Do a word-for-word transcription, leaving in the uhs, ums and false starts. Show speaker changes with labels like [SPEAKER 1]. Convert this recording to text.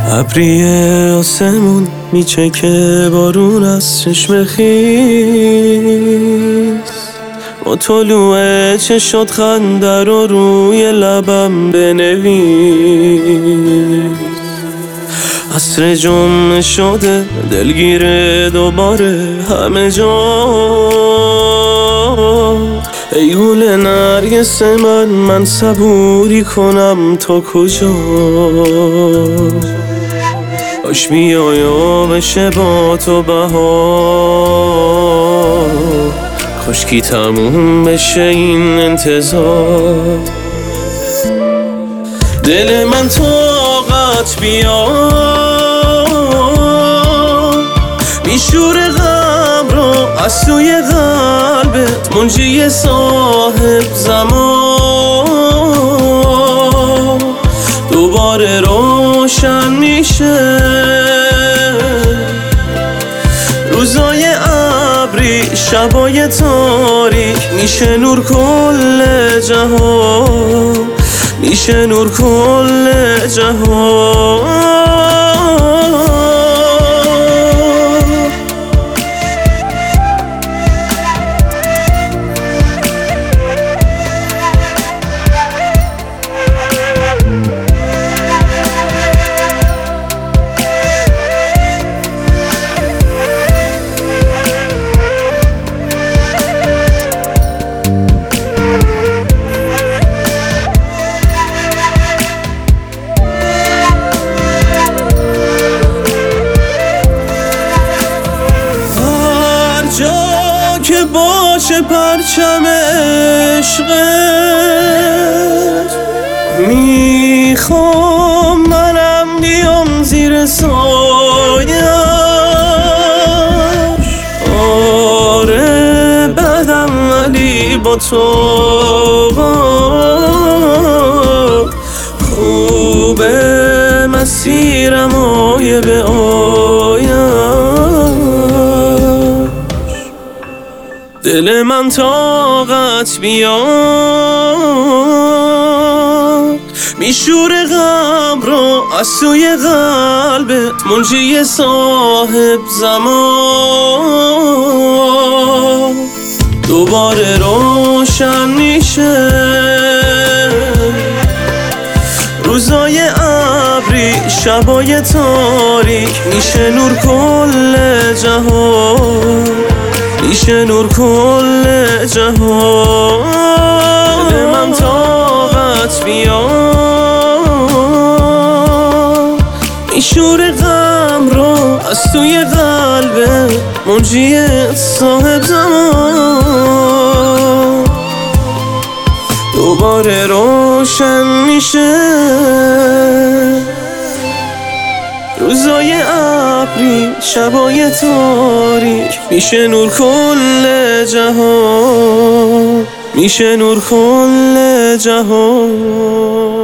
[SPEAKER 1] ابری آسمون میچکه بارون از چشم خیس، با طلوع چشات خنده رو روی لبم بنویس. عصر جمعه شده دلگیره دوباره همه جا، ای گل نرگس من من صبوری کنم تا کجا؟ کاش بیای و بشه با تو بهار، کاش کی تموم بشه این انتظار. دل من طاقت بیار، میشور غم رو از سوی قلبت، منجی صاحب زمان دوباره روشن میشه. روزای ابری شبای تاریک، میشه نور کل جهان، میشه نور کل جهان. که باشه پرچم عشقت، میخوام منم بیام زیر سایش. آره بدم ولی با تو خوبه، مسیرم آیه به آیم. دل من طاقت بیاد، میشور غم رو از سوی قلبت، منجی صاحب زمان دوباره روشن میشه. روزای ابری شبای تاریک، میشه نور کل جهان، میشه نور کل جهان. دل من طاقت بیاد، میشور غم رو از توی قلبه، منجی صاحب زمان دوباره روشن میشه. روزای ابری شبای تاریک، میشه نور کل جهان، میشه نور کل جهان.